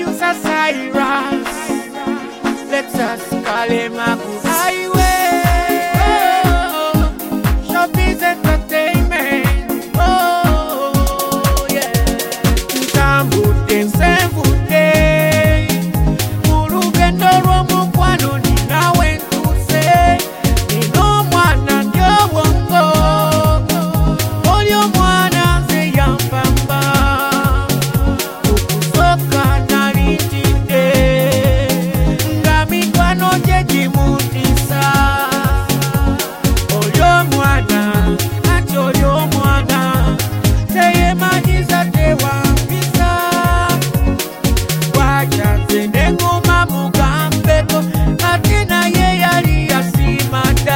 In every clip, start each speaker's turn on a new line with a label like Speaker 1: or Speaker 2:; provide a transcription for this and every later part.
Speaker 1: producer Cyrus. Let us call him a good highway. Showbiz entertainment. Oh yeah. Tambute msevute. Urugendo rw'omukwano ninawe ntuse. Nino mwana ndio wongo. Olyo mwana nze yampamba. Ukusoka nalitinde. Nga mikwano gye gimutisa. Olyo mwana, ati olyo mwana. Teyemanyiza tewampisa. Wachaze n'engoma mugambeko. Ate naye yali yasimada.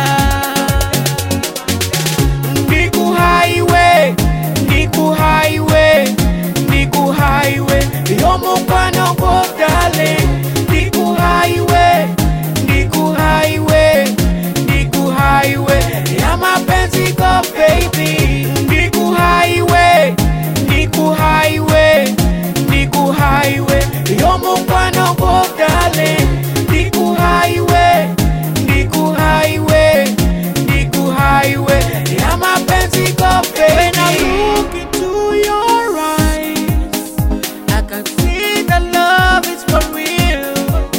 Speaker 1: Niku highway, Niku highway, Niku highway. Yomukwano gwo darling. Niku highway, Niku highway, Niku highway. Yamapenzi go baby. Niku highway, Niku highway, Niku highway. Yomukwano gwo darling. Niku highway, Niku highway, Niku highway. Yamapenzi go baby. When I look into your eyes, I can see the love is for real.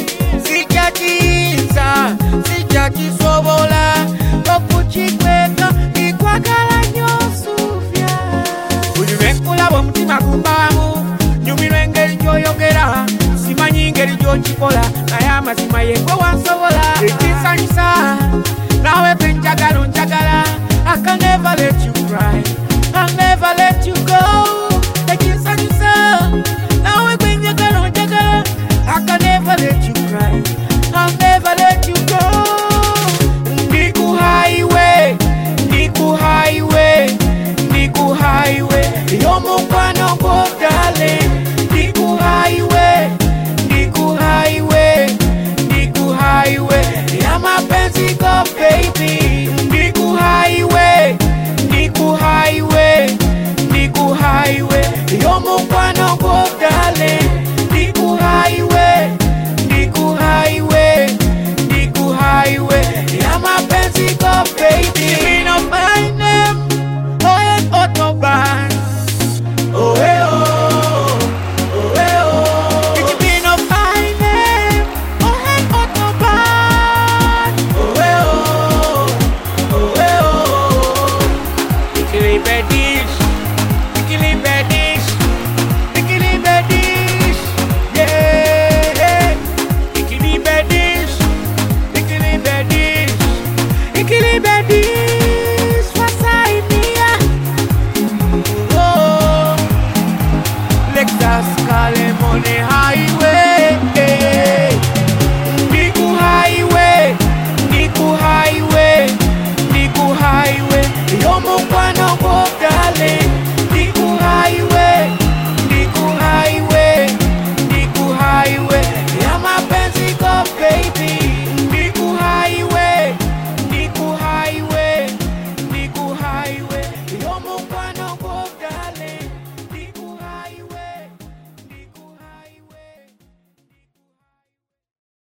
Speaker 1: Sijajiza, sijajisobola. Okuchikweka, ikwagala nyosufya. Uliwekula wa mtima kumbamu. Nyumirwe engeri gyoyogera. Simanyi engeri gyokikola. Naye amazima yegwe wansobola. Ekisanyusa, nawe gwe njagala onjagala. I can never let you cry. I'll never let you go. Ekisanyusa, nawe gwe njagala onjagala. I can never let you cry. I'll never let you go. Niku highway, Niku highway, Niku highway. Yomukwano